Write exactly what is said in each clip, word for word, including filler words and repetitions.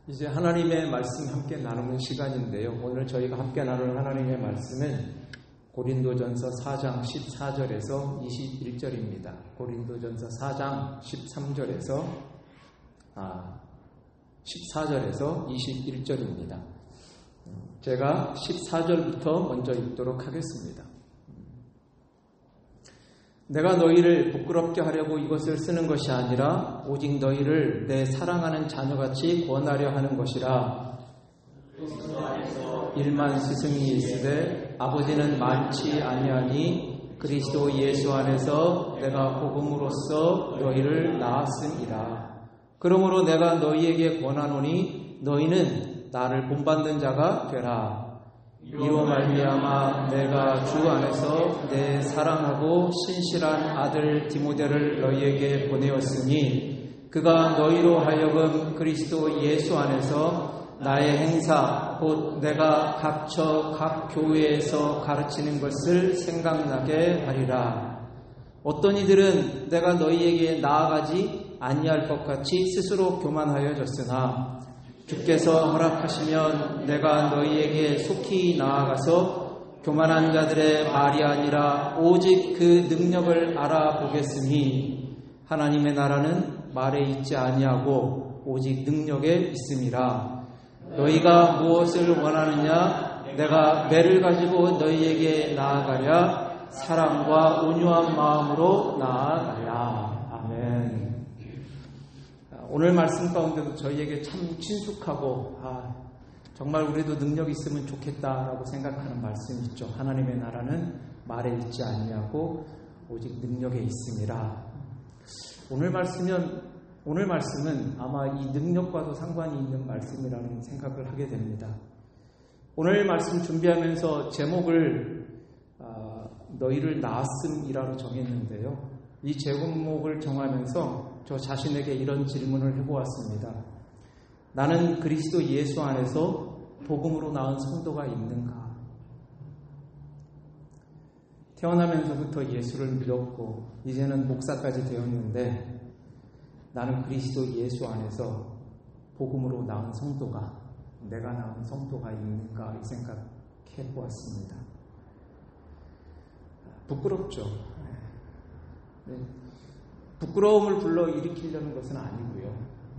이제 하나님의 말씀 함께 나누는 시간인데요. 오늘 저희가 함께 나눌 하나님의 말씀은 고린도전서 사 장 십사 절에서 이십일 절입니다. 고린도전서 사 장 십삼 절에서 아, 십사 절에서 이십일 절입니다. 제가 십사 절부터 먼저 읽도록 하겠습니다. 내가 너희를 부끄럽게 하려고 이것을 쓰는 것이 아니라 오직 너희를 내 사랑하는 자녀같이 권하려 하는 것이라. 일만 스승이 있으되 아버지는 많지 아니하니 그리스도 예수 안에서 내가 복음으로써 너희를 낳았음이라. 그러므로 내가 너희에게 권하노니 너희는 나를 본받는 자가 되라. 이로 말미암아 내가 주 안에서 내 사랑하고 신실한 아들 디모데를 너희에게 보내었으니 그가 너희로 하여금 그리스도 예수 안에서 나의 행사 곧 내가 각처 각 교회에서 가르치는 것을 생각나게 하리라. 어떤 이들은 내가 너희에게 나아가지 아니할 것 같이 스스로 교만하여졌으나 주께서 허락하시면 내가 너희에게 속히 나아가서 교만한 자들의 말이 아니라 오직 그 능력을 알아보겠으니 하나님의 나라는 말에 있지 아니하고 오직 능력에 있음이라. 너희가 무엇을 원하느냐? 내가 매를 가지고 너희에게 나아가랴. 사랑과 온유한 마음으로 나아가랴. 아멘. 오늘 말씀 가운데도 저희에게 참 친숙하고 아, 정말 우리도 능력 있으면 좋겠다라고 생각하는 말씀이 있죠. 하나님의 나라는 말에 있지 아니하고 오직 능력에 있음이라. 오늘 말씀은 오늘 말씀은 아마 이 능력과도 상관이 있는 말씀이라는 생각을 하게 됩니다. 오늘 말씀 준비하면서 제목을 아, 너희를 낳았음이라로 정했는데요. 이 제목을 정하면서 저 자신에게 이런 질문을 해보았습니다. 나는 그리스도 예수 안에서 복음으로 낳은 성도가 있는가? 태어나면서부터 예수를 믿었고 이제는 목사까지 되었는데 나는 그리스도 예수 안에서 복음으로 낳은 성도가 내가 낳은 성도가 있는가 이 생각해 보았습니다. 부끄럽죠. 네. 부끄러움을 불러일으키려는 것은 아니고요.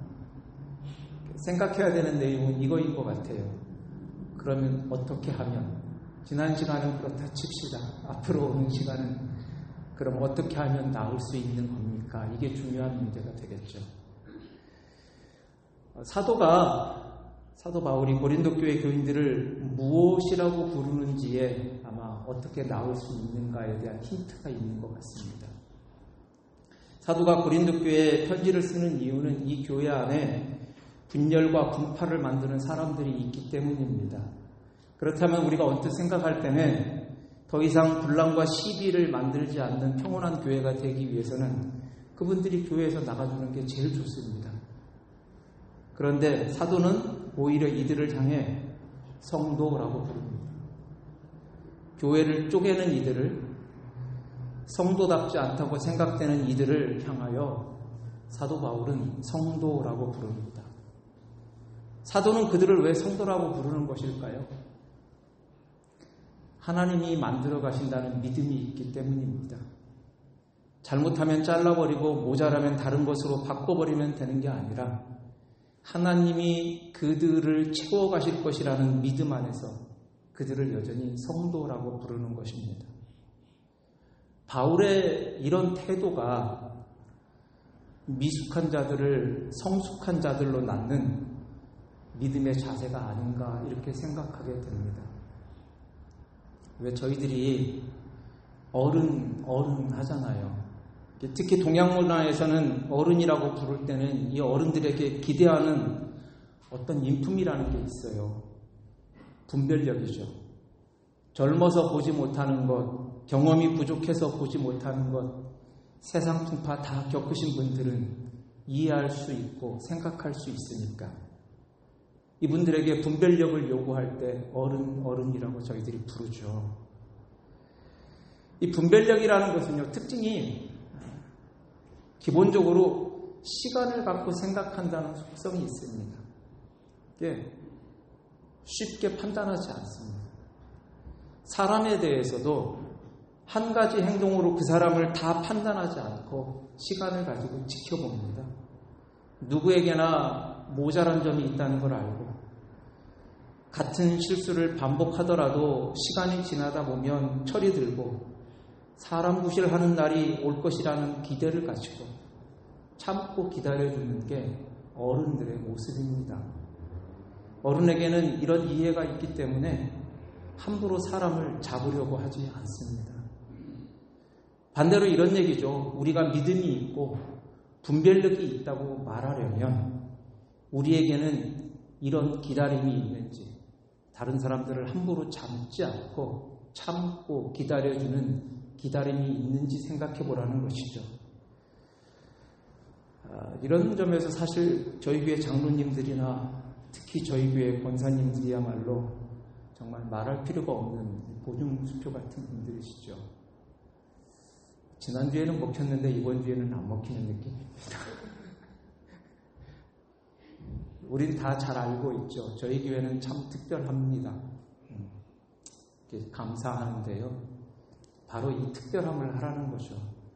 생각해야 되는 내용은 이거인 것 같아요. 그러면 어떻게 하면, 지난 시간은 그렇다 칩시다. 앞으로 오는 시간은 그럼 어떻게 하면 나올 수 있는 겁니까? 이게 중요한 문제가 되겠죠. 사도가, 사도 바울이 고린도 교회 교인들을 무엇이라고 부르는지에 아마 어떻게 나올 수 있는가에 대한 힌트가 있는 것 같습니다. 사도가 고린도 교회에 편지를 쓰는 이유는 이 교회 안에 분열과 분파를 만드는 사람들이 있기 때문입니다. 그렇다면 우리가 언뜻 생각할 때는 더 이상 분란과 시비를 만들지 않는 평온한 교회가 되기 위해서는 그분들이 교회에서 나가주는 게 제일 좋습니다. 그런데 사도는 오히려 이들을 향해 성도라고 부릅니다. 교회를 쪼개는 이들을, 성도답지 않다고 생각되는 이들을 향하여 사도 바울은 성도라고 부릅니다. 사도는 그들을 왜 성도라고 부르는 것일까요? 하나님이 만들어 가신다는 믿음이 있기 때문입니다. 잘못하면 잘라버리고 모자라면 다른 것으로 바꿔버리면 되는 게 아니라 하나님이 그들을 채워가실 것이라는 믿음 안에서 그들을 여전히 성도라고 부르는 것입니다. 바울의 이런 태도가 미숙한 자들을 성숙한 자들로 낳는 믿음의 자세가 아닌가 이렇게 생각하게 됩니다. 왜 저희들이 어른, 어른 하잖아요. 특히 동양 문화에서는 어른이라고 부를 때는 이 어른들에게 기대하는 어떤 인품이라는 게 있어요. 분별력이죠. 젊어서 보지 못하는 것, 경험이 부족해서 보지 못하는 것, 세상 풍파 다 겪으신 분들은 이해할 수 있고 생각할 수 있으니까 이분들에게 분별력을 요구할 때 어른, 어른이라고 저희들이 부르죠. 이 분별력이라는 것은요, 특징이 기본적으로 시간을 갖고 생각한다는 속성이 있습니다. 쉽게 판단하지 않습니다. 사람에 대해서도 한 가지 행동으로 그 사람을 다 판단하지 않고 시간을 가지고 지켜봅니다. 누구에게나 모자란 점이 있다는 걸 알고 같은 실수를 반복하더라도 시간이 지나다 보면 철이 들고 사람 구실하는 날이 올 것이라는 기대를 가지고 참고 기다려주는 게 어른들의 모습입니다. 어른에게는 이런 이해가 있기 때문에 함부로 사람을 잡으려고 하지 않습니다. 반대로 이런 얘기죠. 우리가 믿음이 있고 분별력이 있다고 말하려면 우리에게는 이런 기다림이 있는지, 다른 사람들을 함부로 참지 않고 참고 기다려주는 기다림이 있는지 생각해 보라는 것이죠. 아, 이런 점에서 사실 저희 교회 장로님들이나 특히 저희 교회 권사님들이야말로 정말 말할 필요가 없는 보증수표 같은 분들이시죠. 지난주에는 먹혔는데 이번 주에는 안 먹히는 느낌입니다. 우린 다 잘 알고 있죠. 저희 교회는 참 특별합니다. 감사하는데요. 바로 이 특별함을 하라는 거죠.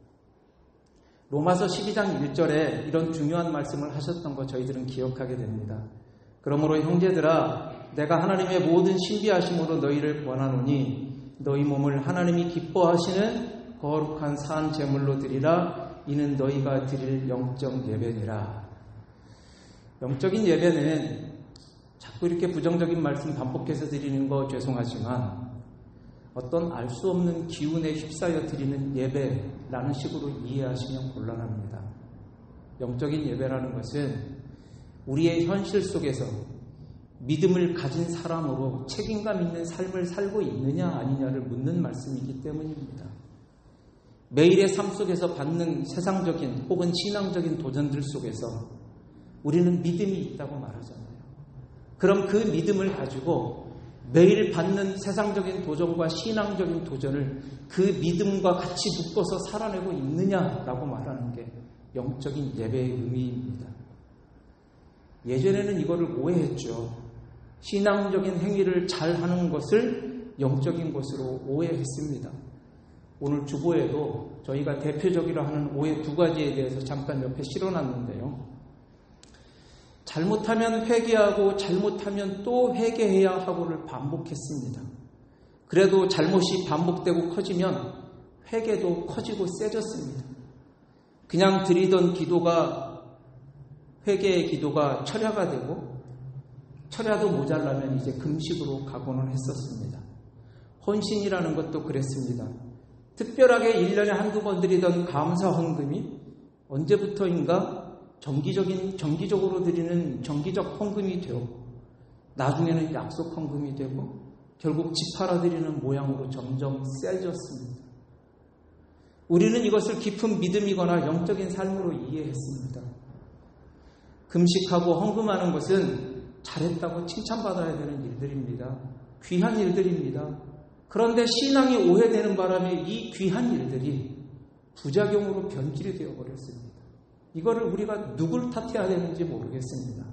로마서 십이 장 일 절에 이런 중요한 말씀을 하셨던 거 저희들은 기억하게 됩니다. 그러므로 형제들아, 내가 하나님의 모든 신비하심으로 너희를 권하노니 너희 몸을 하나님이 기뻐하시는 거룩한 산 제물로 드리라. 이는 너희가 드릴 영적 예배니라. 영적인 예배는 자꾸 이렇게 부정적인 말씀 반복해서 드리는 거 죄송하지만 어떤 알 수 없는 기운에 휩싸여 드리는 예배라는 식으로 이해하시면 곤란합니다. 영적인 예배라는 것은 우리의 현실 속에서 믿음을 가진 사람으로 책임감 있는 삶을 살고 있느냐 아니냐를 묻는 말씀이기 때문입니다. 매일의 삶 속에서 받는 세상적인 혹은 신앙적인 도전들 속에서 우리는 믿음이 있다고 말하잖아요. 그럼 그 믿음을 가지고 매일 받는 세상적인 도전과 신앙적인 도전을 그 믿음과 같이 묶어서 살아내고 있느냐라고 말하는 게 영적인 예배의 의미입니다. 예전에는 이거를 오해했죠. 신앙적인 행위를 잘하는 것을 영적인 것으로 오해했습니다. 오늘 주보에도 저희가 대표적이라 하는 오해 두 가지에 대해서 잠깐 옆에 실어놨는데요. 잘못하면 회개하고 잘못하면 또 회개해야 하고를 반복했습니다. 그래도 잘못이 반복되고 커지면 회개도 커지고 세졌습니다. 그냥 드리던 기도가 회개의 기도가 철야가 되고 철야도 모자라면 이제 금식으로 가고는 했었습니다. 헌신이라는 것도 그랬습니다. 특별하게 일 년에 한두 번 드리던 감사 헌금이 언제부터인가 정기적인, 정기적으로 드리는 정기적 헌금이 되었고 나중에는 약속 헌금이 되고 결국 집 팔아 드리는 모양으로 점점 세졌습니다. 우리는 이것을 깊은 믿음이거나 영적인 삶으로 이해했습니다. 금식하고 헌금하는 것은 잘했다고 칭찬받아야 되는 일들입니다. 귀한 일들입니다. 그런데 신앙이 오해되는 바람에 이 귀한 일들이 부작용으로 변질이 되어버렸습니다. 이거를 우리가 누굴 탓해야 되는지 모르겠습니다.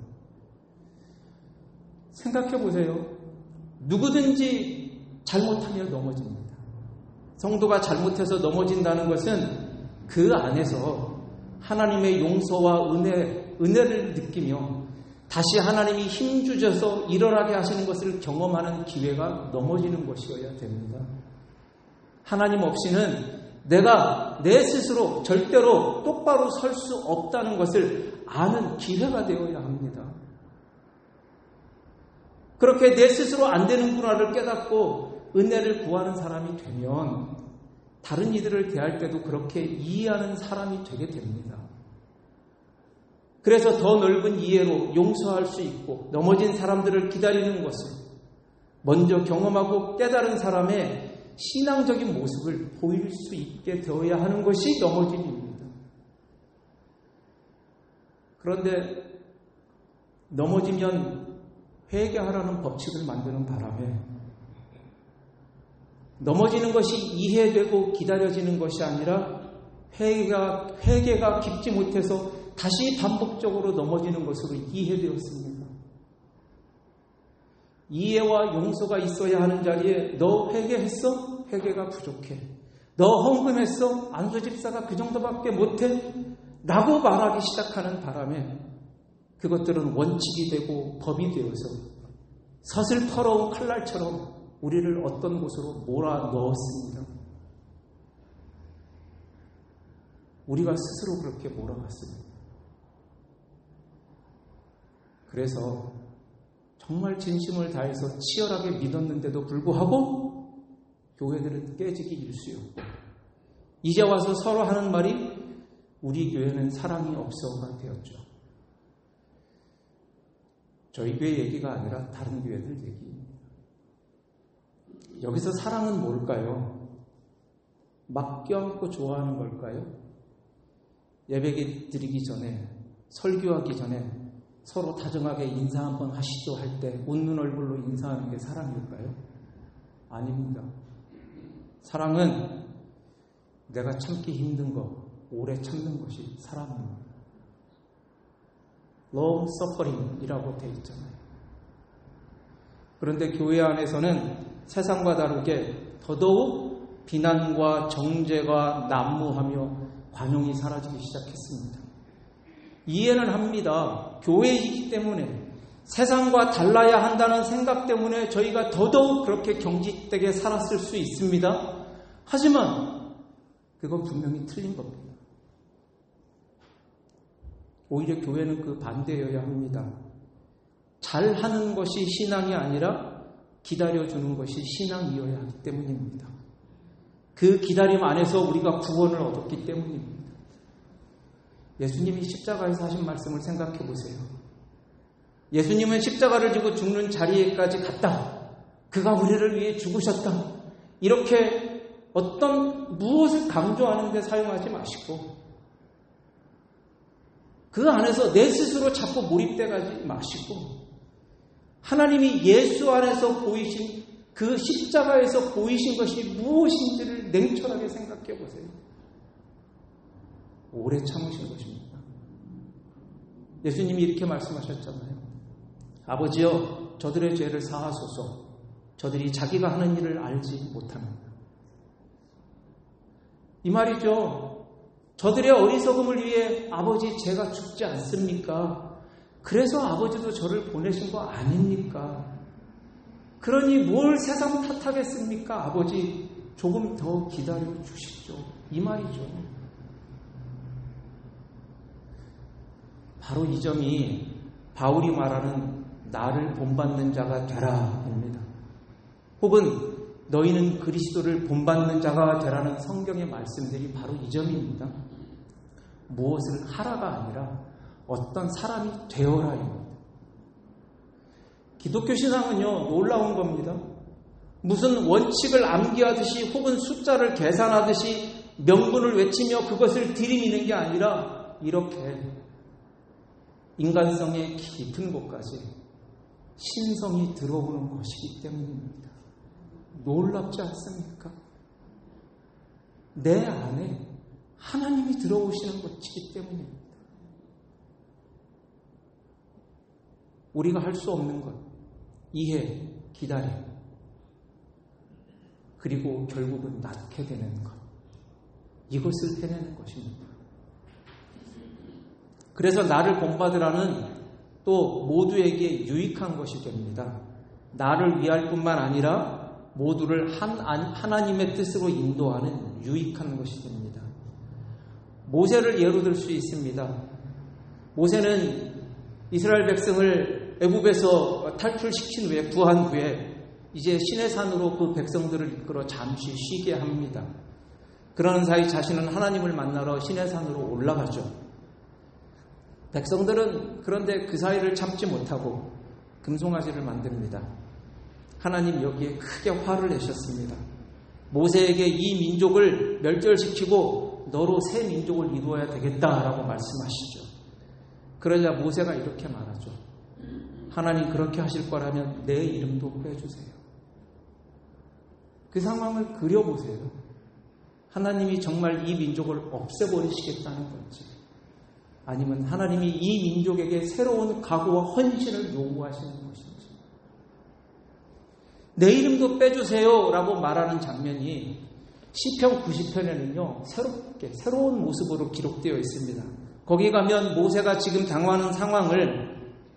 생각해 보세요. 누구든지 잘못하면 넘어집니다. 성도가 잘못해서 넘어진다는 것은 그 안에서 하나님의 용서와 은혜, 은혜를 느끼며 다시 하나님이 힘주셔서 일어나게 하시는 것을 경험하는 기회가 넘어지는 것이어야 됩니다. 하나님 없이는 내가 내 스스로 절대로 똑바로 설 수 없다는 것을 아는 기회가 되어야 합니다. 그렇게 내 스스로 안 되는구나를 깨닫고 은혜를 구하는 사람이 되면 다른 이들을 대할 때도 그렇게 이해하는 사람이 되게 됩니다. 그래서 더 넓은 이해로 용서할 수 있고 넘어진 사람들을 기다리는 것을 먼저 경험하고 깨달은 사람의 신앙적인 모습을 보일 수 있게 되어야 하는 것이 넘어짐입니다. 그런데 넘어지면 회개하라는 법칙을 만드는 바람에 넘어지는 것이 이해되고 기다려지는 것이 아니라 회개가, 회개가 깊지 못해서 다시 반복적으로 넘어지는 것으로 이해되었습니다. 이해와 용서가 있어야 하는 자리에 너 회개했어? 회개가 부족해. 너 헌금했어? 안수집사가 그 정도밖에 못해? 라고 말하기 시작하는 바람에 그것들은 원칙이 되고 법이 되어서 서슬퍼러운 칼날처럼 우리를 어떤 곳으로 몰아넣었습니다. 우리가 스스로 그렇게 몰아갔습니다. 그래서 정말 진심을 다해서 치열하게 믿었는데도 불구하고 교회들은 깨지기 일쑤였고 이제 와서 서로 하는 말이 우리 교회는 사랑이 없어가 되었죠. 저희 교회 얘기가 아니라 다른 교회들 얘기입니다. 여기서 사랑은 뭘까요? 막 껴안고 좋아하는 걸까요? 예배 드리기 전에, 설교하기 전에 서로 다정하게 인사 한번 하시죠 할 때 웃는 얼굴로 인사하는 게 사랑일까요? 아닙니다. 사랑은 내가 참기 힘든 거, 오래 참는 것이 사랑입니다. long suffering이라고 되어 있잖아요. 그런데 교회 안에서는 세상과 다르게 더더욱 비난과 정죄가 난무하며 관용이 사라지기 시작했습니다. 이해는 합니다. 교회이기 때문에 세상과 달라야 한다는 생각 때문에 저희가 더더욱 그렇게 경직되게 살았을 수 있습니다. 하지만 그건 분명히 틀린 겁니다. 오히려 교회는 그 반대여야 합니다. 잘하는 것이 신앙이 아니라 기다려주는 것이 신앙이어야 하기 때문입니다. 그 기다림 안에서 우리가 구원을 얻었기 때문입니다. 예수님이 십자가에서 하신 말씀을 생각해 보세요. 예수님은 십자가를 지고 죽는 자리에까지 갔다. 그가 우리를 위해 죽으셨다. 이렇게 어떤 무엇을 강조하는 데 사용하지 마시고 그 안에서 내 스스로 자꾸 몰입돼 가지 마시고 하나님이 예수 안에서 보이신 그 십자가에서 보이신 것이 무엇인지를 냉철하게 생각해 보세요. 오래 참으신 것입니다. 예수님이 이렇게 말씀하셨잖아요. 아버지여 저들의 죄를 사하소서. 저들이 자기가 하는 일을 알지 못합니다. 이 말이죠. 저들의 어리석음을 위해 아버지 제가 죽지 않습니까? 그래서 아버지도 저를 보내신 거 아닙니까? 그러니 뭘 세상 탓하겠습니까? 아버지 조금 더 기다려 주십시오. 이 말이죠. 바로 이 점이 바울이 말하는 나를 본받는 자가 되라입니다. 혹은 너희는 그리스도를 본받는 자가 되라는 성경의 말씀들이 바로 이 점입니다. 무엇을 하라가 아니라 어떤 사람이 되어라입니다. 기독교 신앙은요, 놀라운 겁니다. 무슨 원칙을 암기하듯이 혹은 숫자를 계산하듯이 명분을 외치며 그것을 들이미는 게 아니라 이렇게 인간성의 깊은 곳까지 신성이 들어오는 것이기 때문입니다. 놀랍지 않습니까? 내 안에 하나님이 들어오시는 것이기 때문입니다. 우리가 할 수 없는 것, 이해, 기다림, 그리고 결국은 낫게 되는 것, 이것을 해내는 것입니다. 그래서 나를 본받으라는 또 모두에게 유익한 것이 됩니다. 나를 위할 뿐만 아니라 모두를 한, 하나님의 뜻으로 인도하는 유익한 것이 됩니다. 모세를 예로 들 수 있습니다. 모세는 이스라엘 백성을 애굽에서 탈출시킨 후에 구한 후에 이제 시내산으로 그 백성들을 이끌어 잠시 쉬게 합니다. 그러는 사이 자신은 하나님을 만나러 시내산으로 올라가죠. 백성들은 그런데 그 사이를 참지 못하고 금송아지를 만듭니다. 하나님 여기에 크게 화를 내셨습니다. 모세에게 이 민족을 멸절시키고 너로 새 민족을 이루어야 되겠다라고 말씀하시죠. 그러자 모세가 이렇게 말하죠. 하나님 그렇게 하실 거라면 내 이름도 빼주세요. 그 상황을 그려보세요. 하나님이 정말 이 민족을 없애버리시겠다는 건지 아니면 하나님이 이 민족에게 새로운 각오와 헌신을 요구하시는 것인지 내 이름도 빼주세요 라고 말하는 장면이 시편 구십 편에는요 새롭게 새로운 모습으로 기록되어 있습니다. 거기 가면 모세가 지금 당하는 상황을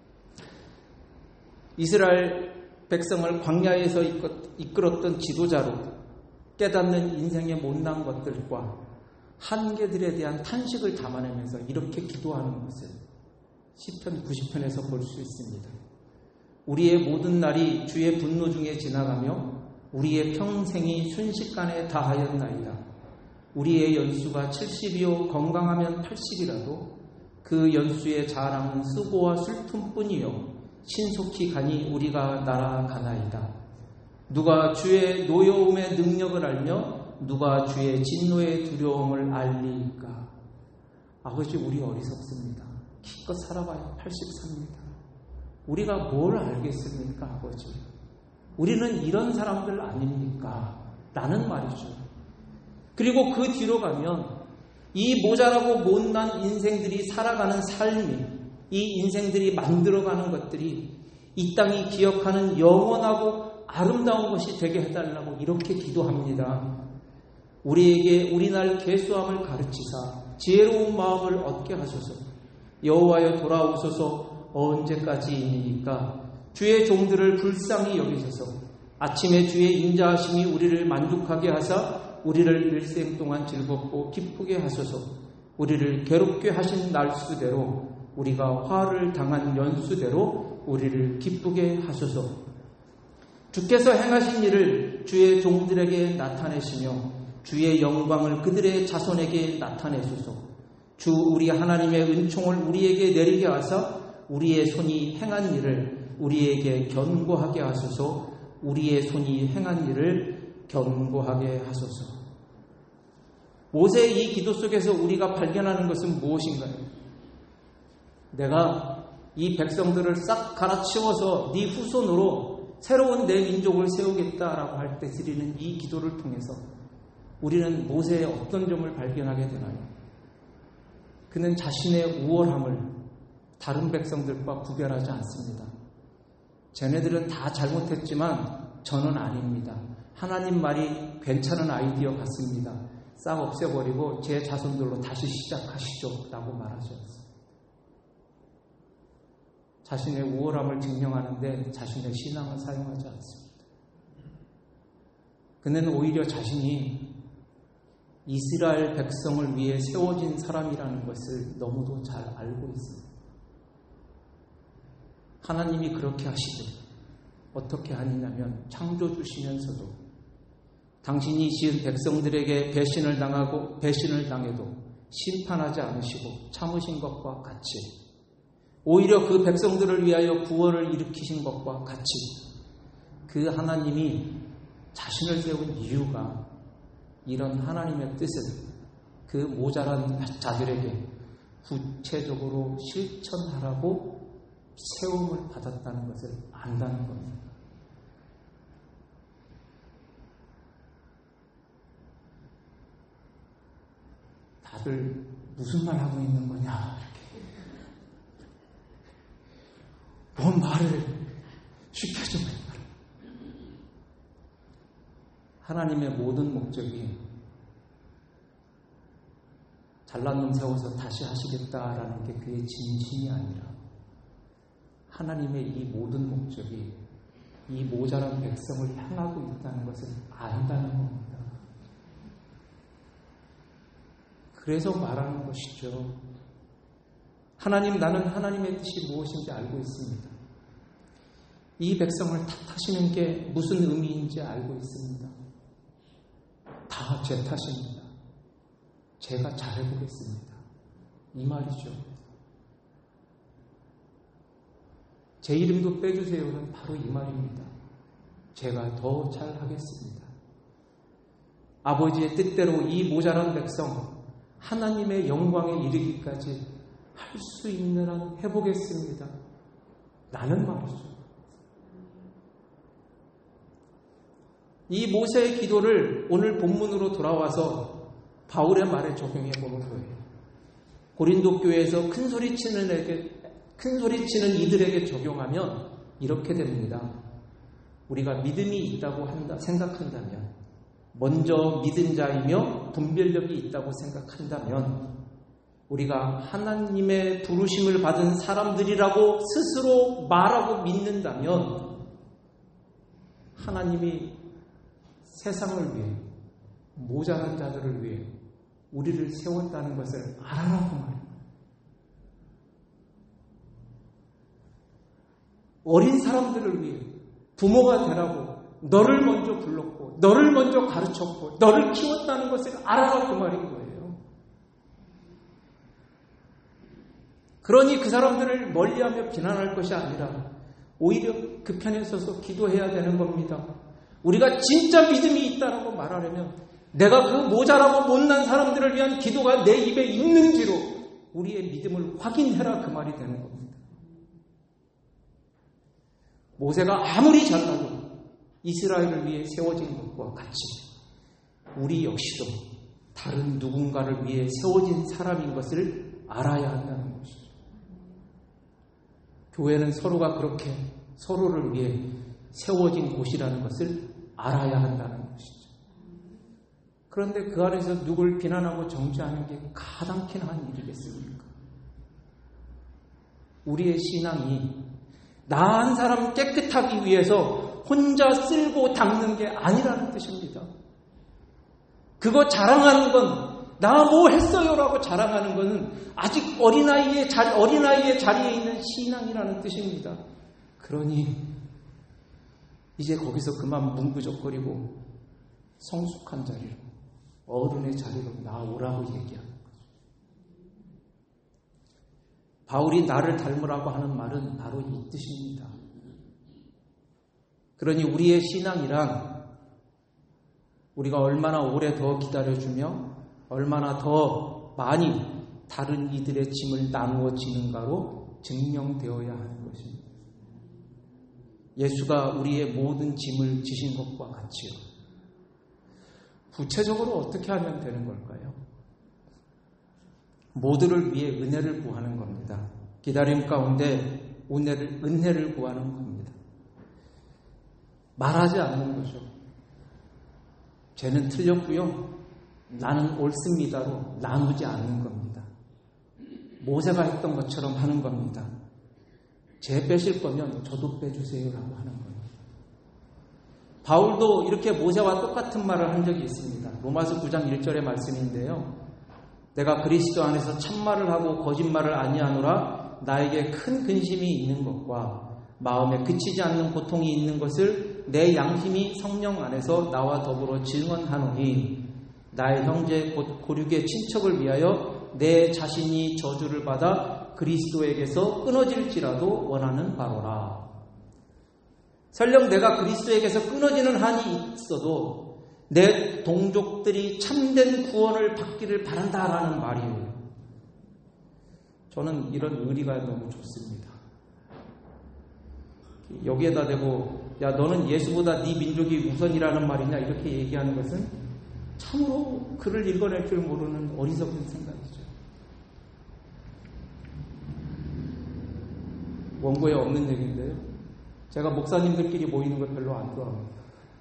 이스라엘 백성을 광야에서 이끌었던 지도자로 깨닫는 인생의 못난 것들과 한계들에 대한 탄식을 담아내면서 이렇게 기도하는 것을 시편 구십 편에서 볼 수 있습니다. 우리의 모든 날이 주의 분노 중에 지나가며 우리의 평생이 순식간에 다하였나이다. 우리의 연수가 칠십이요 건강하면 팔십이라도 그 연수의 자랑은 수고와 슬픔뿐이요 신속히 가니 우리가 날아가나이다. 누가 주의 노여움의 능력을 알며 누가 주의 진노의 두려움을 알리까. 아버지, 우리 어리석습니다. 기껏 살아봐야 팔십사입니다. 우리가 뭘 알겠습니까, 아버지? 우리는 이런 사람들 아닙니까? 라는 말이죠. 그리고 그 뒤로 가면 이 모자라고 못난 인생들이 살아가는 삶이, 이 인생들이 만들어가는 것들이 이 땅이 기억하는 영원하고 아름다운 것이 되게 해달라고 이렇게 기도합니다. 우리에게 우리날 계수함을 가르치사 지혜로운 마음을 얻게 하소서. 여호와여 돌아오소서. 언제까지이니까 주의 종들을 불쌍히 여기소서. 아침에 주의 인자하심이 우리를 만족하게 하사 우리를 일생 동안 즐겁고 기쁘게 하소서. 우리를 괴롭게 하신 날수대로 우리가 화를 당한 연수대로 우리를 기쁘게 하소서. 주께서 행하신 일을 주의 종들에게 나타내시며 주의 영광을 그들의 자손에게 나타내소서. 주 우리 하나님의 은총을 우리에게 내리게 하사 우리의 손이 행한 일을 우리에게 견고하게 하소서. 우리의 손이 행한 일을 견고하게 하소서. 모세의 이 기도 속에서 우리가 발견하는 것은 무엇인가요? 내가 이 백성들을 싹 갈아치워서 네 후손으로 새로운 내 민족을 세우겠다라고 할 때 드리는 이 기도를 통해서 우리는 모세의 어떤 점을 발견하게 되나요? 그는 자신의 우월함을 다른 백성들과 구별하지 않습니다. 쟤네들은 다 잘못했지만 저는 아닙니다. 하나님 말이 괜찮은 아이디어 같습니다. 싹 없애버리고 제 자손들로 다시 시작하시죠 라고 말하지 않습니다. 자신의 우월함을 증명하는데 자신의 신앙을 사용하지 않습니다. 그는 오히려 자신이 이스라엘 백성을 위해 세워진 사람이라는 것을 너무도 잘 알고 있습니다. 하나님이 그렇게 하시죠. 어떻게 하느냐면 창조주시면서도 당신이 지은 백성들에게 배신을 당하고 배신을 당해도 심판하지 않으시고 참으신 것과 같이 오히려 그 백성들을 위하여 구원을 일으키신 것과 같이 그 하나님이 자신을 세운 이유가 이런 하나님의 뜻을 그 모자란 자들에게 구체적으로 실천하라고 세움을 받았다는 것을 안다는 겁니다. 다들 무슨 말 하고 있는 거냐? 뭔 말을 쉽게 좀 해봐라. 하나님의 모든 목적이 잘난 놈 세워서 다시 하시겠다라는 게 그의 진심이 아니라 하나님의 이 모든 목적이 이 모자란 백성을 향하고 있다는 것을 안다는 겁니다. 그래서 말하는 것이죠. 하나님, 나는 하나님의 뜻이 무엇인지 알고 있습니다. 이 백성을 탓하시는 게 무슨 의미인지 알고 있습니다. 다 제 탓입니다. 제가 잘해보겠습니다. 이 말이죠. 제 이름도 빼주세요는 바로 이 말입니다. 제가 더 잘하겠습니다. 아버지의 뜻대로 이 모자란 백성 하나님의 영광에 이르기까지 할 수 있는 한 해보겠습니다. 라는 말이죠. 이 모세의 기도를 오늘 본문으로 돌아와서 바울의 말에 적용해 보는 거예요. 고린도 교회에서 큰 소리 치는 에게 큰 소리 치는 이들에게 적용하면 이렇게 됩니다. 우리가 믿음이 있다고 한다, 생각한다면, 먼저 믿은 자이며 분별력이 있다고 생각한다면, 우리가 하나님의 부르심을 받은 사람들이라고 스스로 말하고 믿는다면, 하나님이 세상을 위해, 모자란 자들을 위해 우리를 세웠다는 것을 알아라고 말합니다. 어린 사람들을 위해 부모가 되라고 너를 먼저 불렀고 너를 먼저 가르쳤고 너를 키웠다는 것을 알아라 그 말인 거예요. 그러니 그 사람들을 멀리하며 비난할 것이 아니라 오히려 그 편에 서서 기도해야 되는 겁니다. 우리가 진짜 믿음이 있다라고 말하려면 내가 그 모자라고 못난 사람들을 위한 기도가 내 입에 있는지로 우리의 믿음을 확인해라 그 말이 되는 겁니다. 모세가 아무리 잘나도 이스라엘을 위해 세워진 것과 같이 우리 역시도 다른 누군가를 위해 세워진 사람인 것을 알아야 한다는 것이죠. 교회는 서로가 그렇게 서로를 위해 세워진 곳이라는 것을 알아야 한다는 것이죠. 그런데 그 안에서 누굴 비난하고 정죄하는 게 가당키나 한 일이겠습니까? 우리의 신앙이 나 한 사람 깨끗하기 위해서 혼자 쓸고 닦는 게 아니라는 뜻입니다. 그거 자랑하는 건 나 뭐 했어요라고 자랑하는 것은 아직 어린아이의, 자리, 어린아이의 자리에 있는 신앙이라는 뜻입니다. 그러니 이제 거기서 그만 뭉구적거리고 성숙한 자리로, 어른의 자리로 나오라고 얘기하는 거죠. 바울이 나를 닮으라고 하는 말은 바로 이 뜻입니다. 그러니 우리의 신앙이란 우리가 얼마나 오래 더 기다려주며 얼마나 더 많이 다른 이들의 짐을 나누어 지는가로 증명되어야 하는 것입니다. 예수가 우리의 모든 짐을 지신 것과 같이요. 구체적으로 어떻게 하면 되는 걸까요? 모두를 위해 은혜를 구하는 겁니다. 기다림 가운데 은혜를, 은혜를 구하는 겁니다. 말하지 않는 거죠. 쟤는 틀렸고요. 나는 옳습니다로 나누지 않는 겁니다. 모세가 했던 것처럼 하는 겁니다. 쟤 빼실 거면 저도 빼주세요라고 하는 겁니다. 바울도 이렇게 모세와 똑같은 말을 한 적이 있습니다. 로마서 구 장 일 절의 말씀인데요. 내가 그리스도 안에서 참말을 하고 거짓말을 아니하노라 나에게 큰 근심이 있는 것과 마음에 그치지 않는 고통이 있는 것을 내 양심이 성령 안에서 나와 더불어 증언하노니 나의 형제 곧 고륙의 친척을 위하여 내 자신이 저주를 받아 그리스도에게서 끊어질지라도 원하는 바로라. 설령 내가 그리스도에게서 끊어지는 한이 있어도 내 동족들이 참된 구원을 받기를 바란다라는 말이에요. 저는 이런 의리가 너무 좋습니다. 여기에다 대고 야 너는 예수보다 네 민족이 우선이라는 말이냐 이렇게 얘기하는 것은 참으로 글을 읽어낼 줄 모르는 어리석은 생각이죠. 원고에 없는 얘기인데요. 제가 목사님들끼리 모이는 걸 별로 안 좋아합니다.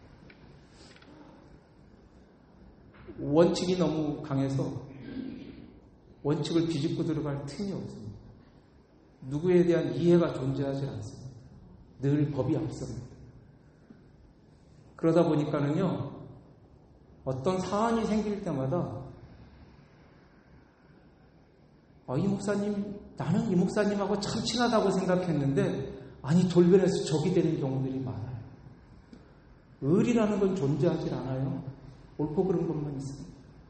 원칙이 너무 강해서 원칙을 비집고 들어갈 틈이 없습니다. 누구에 대한 이해가 존재하지 않습니다. 늘 법이 앞섭니다. 그러다 보니까는요, 어떤 사안이 생길 때마다 아, 이 목사님, 나는 이 목사님하고 참 친하다고 생각했는데 아니 돌변해서 적이 되는 경우들이 많아요. 의리라는 건 존재하지 않아요. 옳고 그른 것만 있습니다.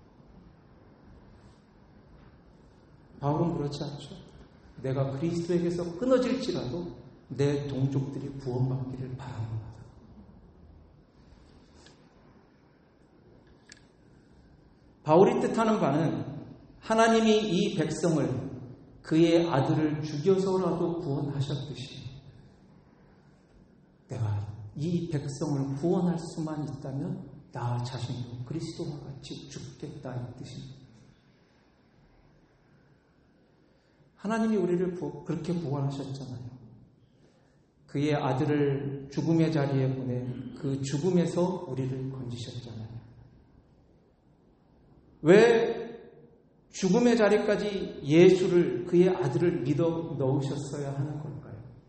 바울은 그렇지 않죠. 내가 그리스도에게서 끊어질지라도 내 동족들이 구원받기를 바랍니다. 바울이 뜻하는 바는 하나님이 이 백성을 그의 아들을 죽여서라도 구원하셨듯이 내가 이 백성을 구원할 수만 있다면 나 자신도 그리스도와 같이 죽겠다 이 뜻입니다. 하나님이 우리를 그렇게 구원하셨잖아요. 그의 아들을 죽음의 자리에 보내 그 죽음에서 우리를 건지셨잖아요. 왜 죽음의 자리까지 예수를, 그의 아들을 믿어 넣으셨어야 하는 걸까요?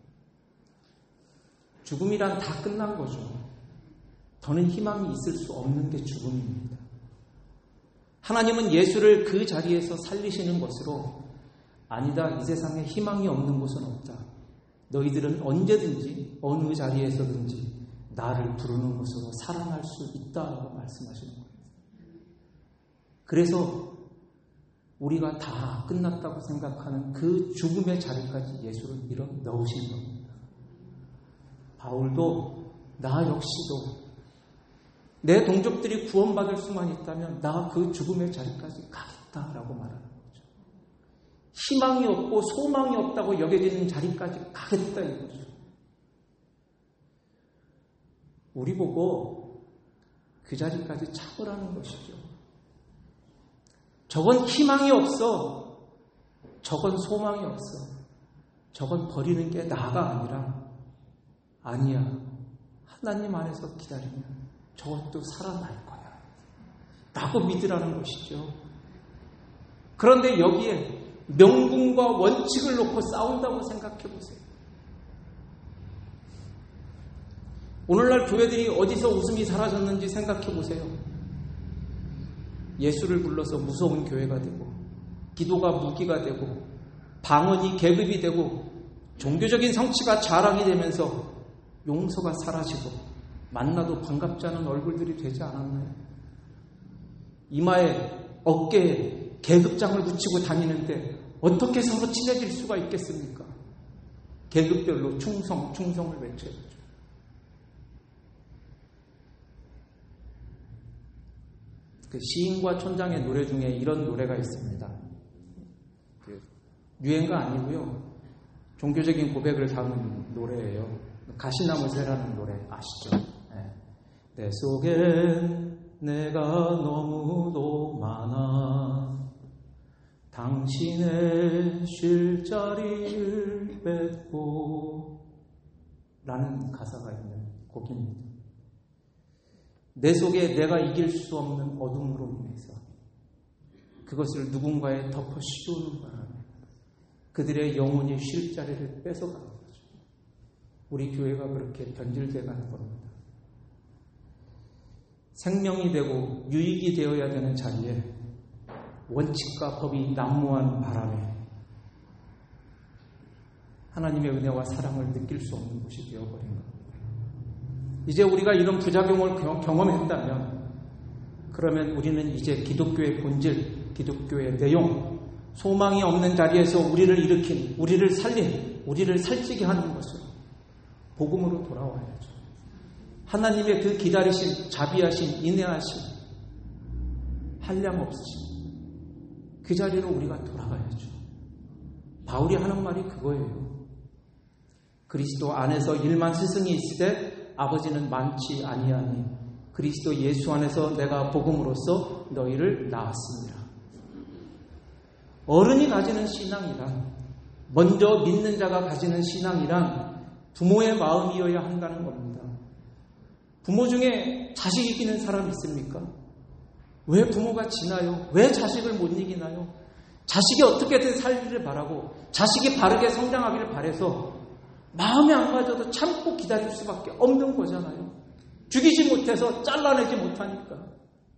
죽음이란 다 끝난 거죠. 더는 희망이 있을 수 없는 게 죽음입니다. 하나님은 예수를 그 자리에서 살리시는 것으로 아니다, 이 세상에 희망이 없는 곳은 없다. 너희들은 언제든지 어느 자리에서든지 나를 부르는 것으로 살아날 수 있다라고 말씀하시는 거예요. 그래서 우리가 다 끝났다고 생각하는 그 죽음의 자리까지 예수를 밀어 넣으신 겁니다. 바울도 나 역시도 내 동족들이 구원받을 수만 있다면 나 그 죽음의 자리까지 가겠다라고 말하는 거죠. 희망이 없고 소망이 없다고 여겨지는 자리까지 가겠다 이거죠. 우리 보고 그 자리까지 참으라는 것이죠. 저건 희망이 없어. 저건 소망이 없어. 저건 버리는 게 나가 아니라 아니야. 하나님 안에서 기다리면 저것도 살아날 거야. 라고 믿으라는 것이죠. 그런데 여기에 명분과 원칙을 놓고 싸운다고 생각해 보세요. 오늘날 교회들이 어디서 웃음이 사라졌는지 생각해 보세요. 예수를 불러서 무서운 교회가 되고 기도가 무기가 되고 방언이 계급이 되고 종교적인 성취가 자랑이 되면서 용서가 사라지고 만나도 반갑지 않은 얼굴들이 되지 않았나요? 이마에 어깨에 계급장을 붙이고 다니는데 어떻게 서로 친해질 수가 있겠습니까? 계급별로 충성, 충성을 외쳐야죠. 그 시인과 촌장의 노래 중에 이런 노래가 있습니다. 그 유행가 아니고요. 종교적인 고백을 담은 노래예요. 가시나무 새라는 노래 아시죠? 네. 내 속엔 내가 너무도 많아 당신의 쉴 자리를 뺏고 라는 가사가 있는 곡입니다. 내 속에 내가 이길 수 없는 어둠으로 인해서 그것을 누군가에 덮어 씌우는 바람에 그들의 영혼이 쉴 자리를 뺏어가는 거죠. 우리 교회가 그렇게 변질돼가는 겁니다. 생명이 되고 유익이 되어야 되는 자리에 원칙과 법이 난무하는 바람에 하나님의 은혜와 사랑을 느낄 수 없는 곳이 되어버린 겁니다. 이제 우리가 이런 부작용을 경험했다면 그러면 우리는 이제 기독교의 본질, 기독교의 내용, 소망이 없는 자리에서 우리를 일으킨, 우리를 살린, 우리를 살찌게 하는 것을 복음으로 돌아와야죠. 하나님의 그 기다리신, 자비하신, 인내하신, 한량 없으신 그 자리로 우리가 돌아가야죠. 바울이 하는 말이 그거예요. 그리스도 안에서 일만 스승이 있으되 아버지는 많지 아니하니 그리스도 예수 안에서 내가 복음으로써 너희를 낳았습니다. 어른이 가지는 신앙이란, 먼저 믿는 자가 가지는 신앙이란 부모의 마음이어야 한다는 겁니다. 부모 중에 자식 이기는 사람 있습니까? 왜 부모가 지나요? 왜 자식을 못 이기나요? 자식이 어떻게든 살기를 바라고 자식이 바르게 성장하기를 바라서 마음에 안 가져도 참고 기다릴 수밖에 없는 거잖아요. 죽이지 못해서 잘라내지 못하니까.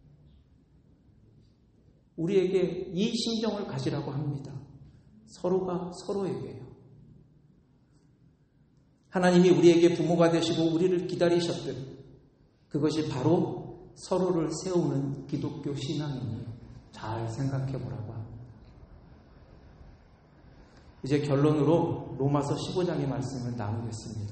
우리에게 이 심정을 가지라고 합니다. 서로가 서로에게요. 하나님이 우리에게 부모가 되시고 우리를 기다리셨듯 그것이 바로 서로를 세우는 기독교 신앙이니 잘 생각해 보라고 합니다. 이제 결론으로 로마서 십오 장의 말씀을 나누겠습니다.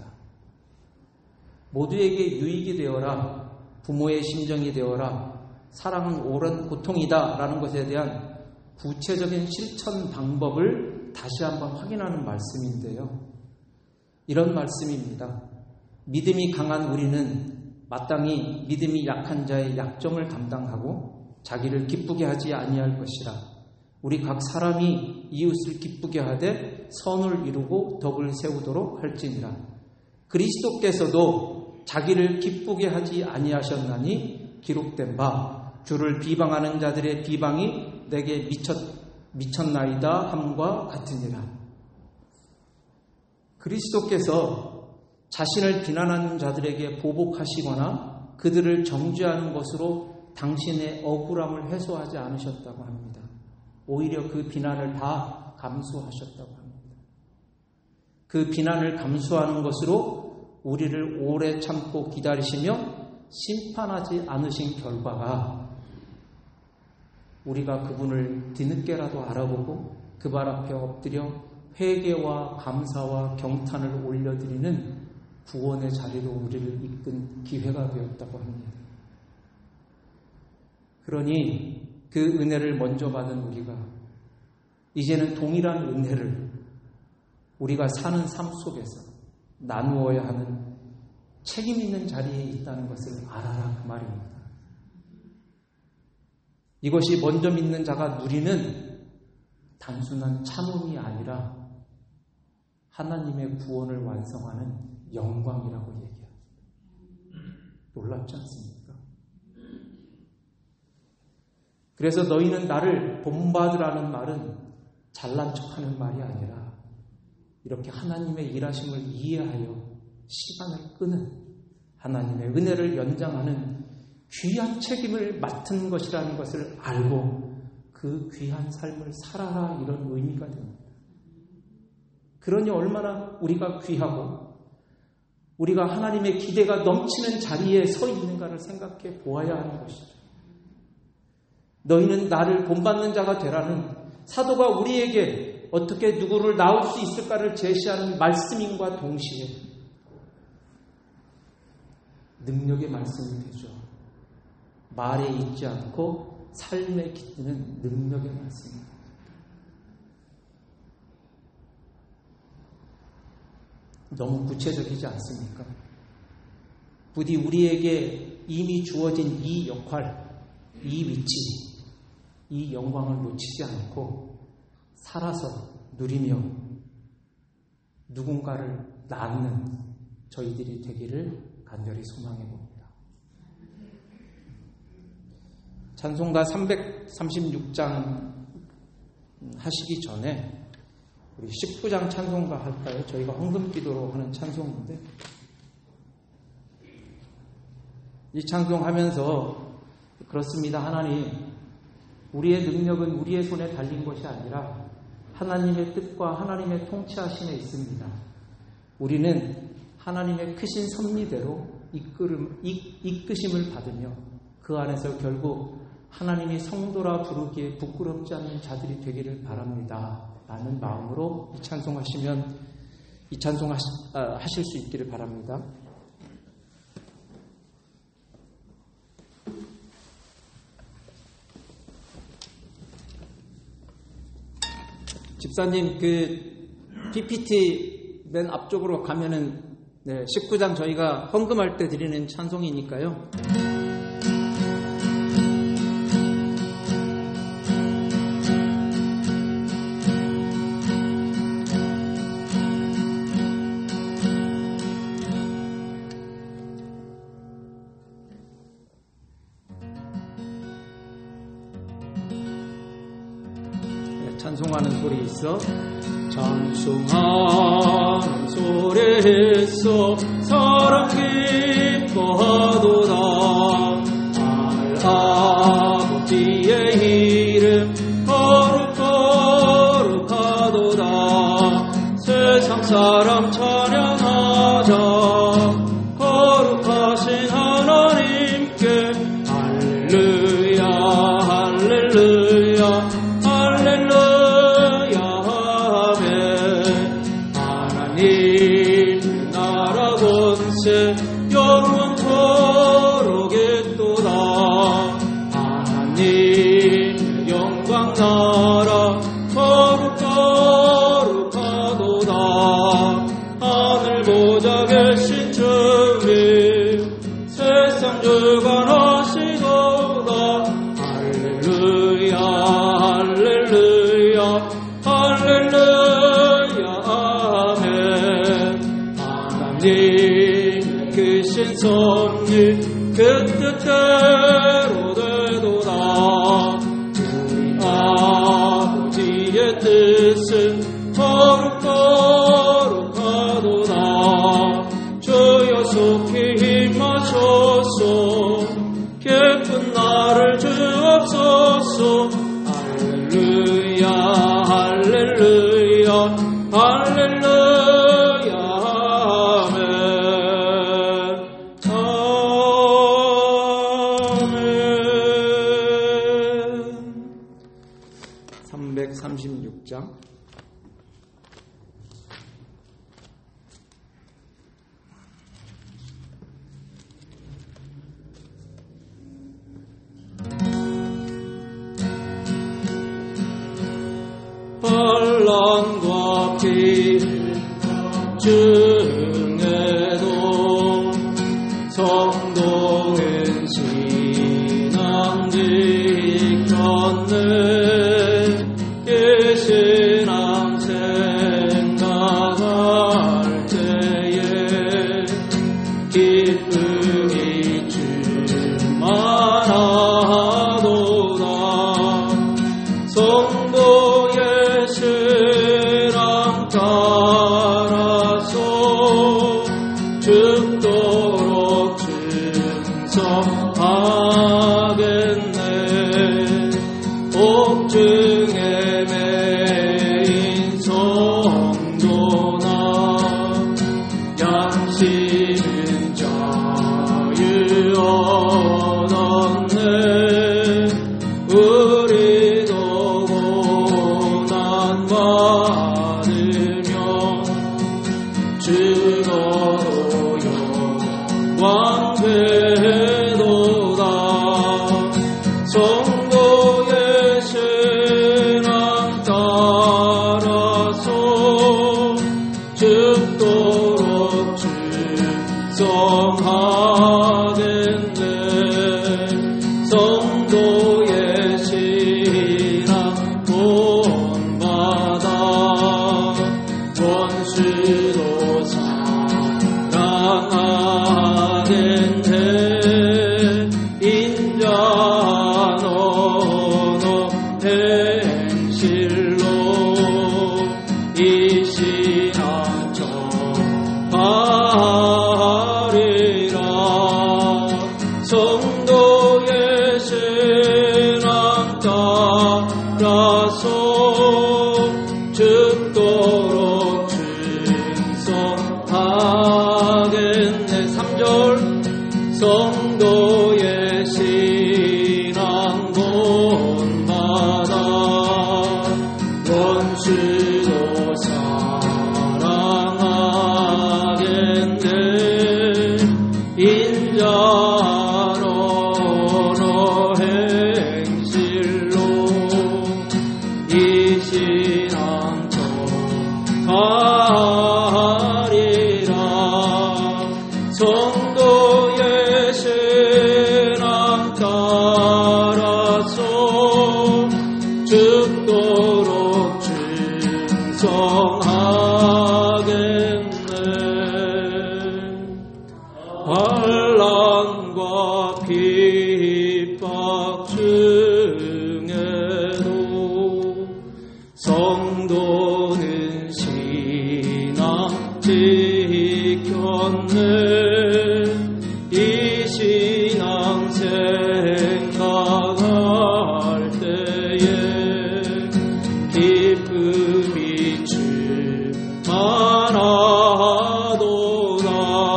모두에게 유익이 되어라, 부모의 심정이 되어라, 사랑은 옳은 고통이다 라는 것에 대한 구체적인 실천 방법을 다시 한번 확인하는 말씀인데요. 이런 말씀입니다. 믿음이 강한 우리는 마땅히 믿음이 약한 자의 약점을 담당하고 자기를 기쁘게 하지 아니할 것이라. 우리 각 사람이 이웃을 기쁘게 하되 선을 이루고 덕을 세우도록 할지니라. 그리스도께서도 자기를 기쁘게 하지 아니하셨나니 기록된 바 주를 비방하는 자들의 비방이 내게 미쳤, 미쳤나이다 함과 같으니라. 그리스도께서 자신을 비난하는 자들에게 보복하시거나 그들을 정죄하는 것으로 당신의 억울함을 해소하지 않으셨다고 합니다. 오히려 그 비난을 다 감수하셨다고 합니다. 그 비난을 감수하는 것으로 우리를 오래 참고 기다리시며 심판하지 않으신 결과가 우리가 그분을 뒤늦게라도 알아보고 그 발 앞에 엎드려 회개와 감사와 경탄을 올려드리는 구원의 자리로 우리를 이끈 기회가 되었다고 합니다. 그러니 그 은혜를 먼저 받은 우리가 이제는 동일한 은혜를 우리가 사는 삶 속에서 나누어야 하는 책임 있는 자리에 있다는 것을 알아라 그 말입니다. 이것이 먼저 믿는 자가 누리는 단순한 참음이 아니라 하나님의 구원을 완성하는 영광이라고 얘기합니다. 놀랍지 않습니까? 그래서 너희는 나를 본받으라는 말은 잘난 척하는 말이 아니라 이렇게 하나님의 일하심을 이해하여 시간을 끄는 하나님의 은혜를 연장하는 귀한 책임을 맡은 것이라는 것을 알고 그 귀한 삶을 살아라 이런 의미가 됩니다. 그러니 얼마나 우리가 귀하고 우리가 하나님의 기대가 넘치는 자리에 서 있는가를 생각해 보아야 하는 것이죠. 너희는 나를 본받는 자가 되라는 사도가 우리에게 어떻게 누구를 낳을 수 있을까를 제시하는 말씀인과 동시에 능력의 말씀이 되죠. 말에 있지 않고 삶에 깃드는 능력의 말씀입니다. 너무 구체적이지 않습니까? 부디 우리에게 이미 주어진 이 역할, 이 위치, 이 영광을 놓치지 않고 살아서 누리며 누군가를 낳는 저희들이 되기를 간절히 소망해 봅니다. 찬송가 삼백삼십육 장 하시기 전에 우리 십구 장 찬송가 할까요? 저희가 헌금기도로 하는 찬송인데 이 찬송하면서 그렇습니다. 하나님, 우리의 능력은 우리의 손에 달린 것이 아니라 하나님의 뜻과 하나님의 통치하심에 있습니다. 우리는 하나님의 크신 섭리대로 이끌음, 이, 이끄심을 받으며 그 안에서 결국 하나님이 성도라 부르기에 부끄럽지 않는 자들이 되기를 바랍니다. 라는 마음으로 이 찬송 하시면 이 찬송 하시, 아, 하실 수 있기를 바랍니다. 집사님, 그 피피티 맨 앞쪽으로 가면은 네, 십구 장 저희가 헌금할 때 드리는 찬송이니까요. 찬송하는 소리 있어. 찬송하는 소리 있어. 사랑 기뻐하도다. 아버지의 이름 거룩거룩하도다. 세상 사람 찬양하자. 거룩하신 하나님께 할렐루야 할렐루야 할렐루야 아멘. 하나님 나라 권세 영원토록 있도다. 하나님 영광 나라 거룩거룩하도다. 하늘 보좌 계신 주님 세상 주관하시도다. 할렐루야 할렐루야 할렐루야 아멘. 하나님 크신 섭리 그 뜻대로 되도다. 우리 아버지의 뜻은 거룩거룩하도다. 주여 속히 힘하소서. 기쁜 나를 주옵소서. 할렐루야 할렐루야 할렐루야 아멘 아멘. 삼백삼십육 장 환난과 피해 중에도 성도는 신앙 지켰네. 이 신앙 생각할 때에 기쁨이 충만하도다. 성도의 신앙 따라서 죽도록 충성하겠네. 옥중에 매인 성도나 양심은 자유 얻었네. 우리도 고난 받으며 죽어도 영광 되도다. 성도의 신앙 따라서 죽도록 충성하겠네. 성도의 신앙 본받아 원수도 사랑하겠네. 인자 너너 행실로 이 신앙 전하리라. 성도의 신앙 따라서 죽도록 충성하겠네. 삼 절 성도의 신앙 본받아 원수도 사랑하겠네. 인자로 너 행실로 이 신앙 전하리라. 성도의 신앙 따라서 죽도록 충성하겠네. 환난과 핍박 중에도 성도는 신앙 지켰네. 이 신앙 생각할 때에 기쁨이 충만하도다.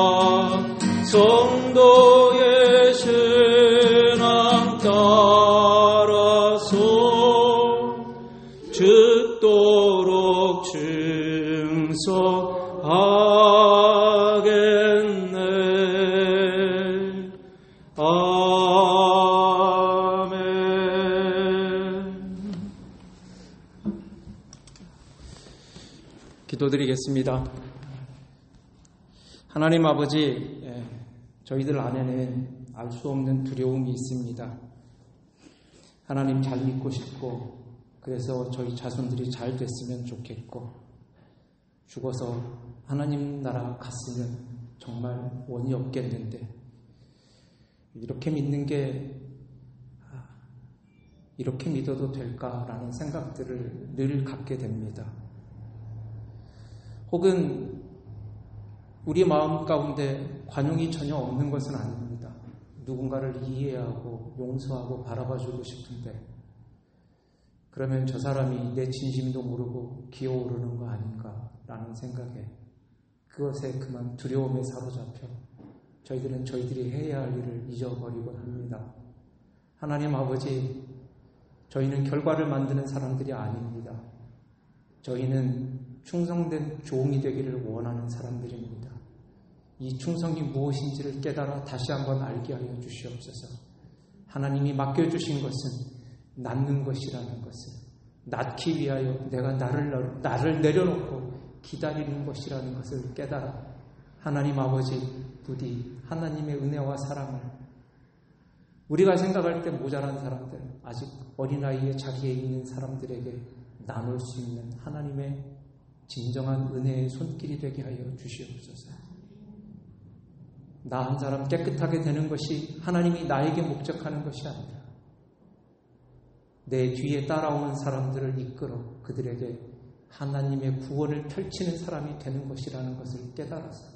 성도의 신앙 따라서 죽도록 충성하겠네. 아멘. 기도드리겠습니다. 하나님 아버지, 저희들 안에는 알 수 없는 두려움이 있습니다. 하나님 잘 믿고 싶고, 그래서 저희 자손들이 잘 됐으면 좋겠고, 죽어서 하나님 나라 갔으면 정말 원이 없겠는데 이렇게 믿는 게 이렇게 믿어도 될까라는 생각들을 늘 갖게 됩니다. 혹은 우리 마음 가운데 관용이 전혀 없는 것은 아닙니다. 누군가를 이해하고 용서하고 바라봐주고 싶은데 그러면 저 사람이 내 진심도 모르고 기어오르는 거 아닌가라는 생각에 그것에 그만 두려움에 사로잡혀 저희들은 저희들이 해야 할 일을 잊어버리곤 합니다. 하나님 아버지, 저희는 결과를 만드는 사람들이 아닙니다. 저희는 충성된 종이 되기를 원하는 사람들입니다. 이 충성이 무엇인지를 깨달아 다시 한번 알게 하여 주시옵소서. 하나님이 맡겨주신 것은 낳는 것이라는 것을, 낳기 위하여 내가 나를, 나를 내려놓고 기다리는 것이라는 것을 깨달아 하나님 아버지 부디 하나님의 은혜와 사랑을 우리가 생각할 때 모자란 사람들, 아직 어린아이의 자리에 있는 사람들에게 나눌 수 있는 하나님의 진정한 은혜의 손길이 되게 하여 주시옵소서. 나 한 사람 깨끗하게 되는 것이 하나님이 나에게 목적하는 것이 아니라 내 뒤에 따라오는 사람들을 이끌어 그들에게 하나님의 구원을 펼치는 사람이 되는 것이라는 것을 깨달아서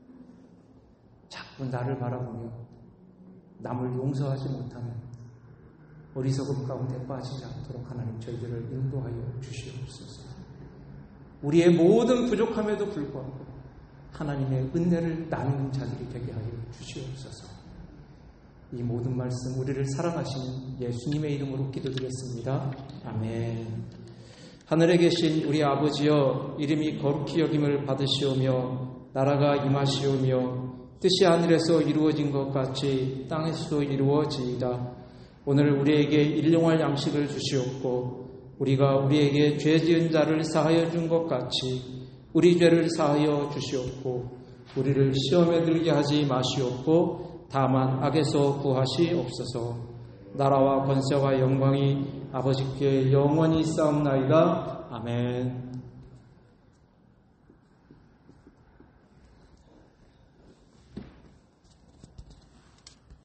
자꾸 나를 바라보며 남을 용서하지 못하는 어리석음 가운데 빠지지 않도록 하나님 저희들을 인도하여 주시옵소서. 우리의 모든 부족함에도 불구하고 하나님의 은혜를 나누는 자들이 되게 하여 주시옵소서. 이 모든 말씀 우리를 사랑하시는 예수님의 이름으로 기도드렸습니다. 아멘. 하늘에 계신 우리 아버지여, 이름이 거룩히 여김을 받으시오며 나라가 임하시오며 뜻이 하늘에서 이루어진 것 같이 땅에서도 이루어지이다. 오늘 우리에게 일용할 양식을 주시옵고 우리가 우리에게 죄 지은 자를 사하여 준 것 같이 우리 죄를 사하여 주시옵고 우리를 시험에 들게 하지 마시옵고 다만 악에서 구하시옵소서. 나라와 권세와 영광이 아버지께 영원히 있사옵나이다. 아멘.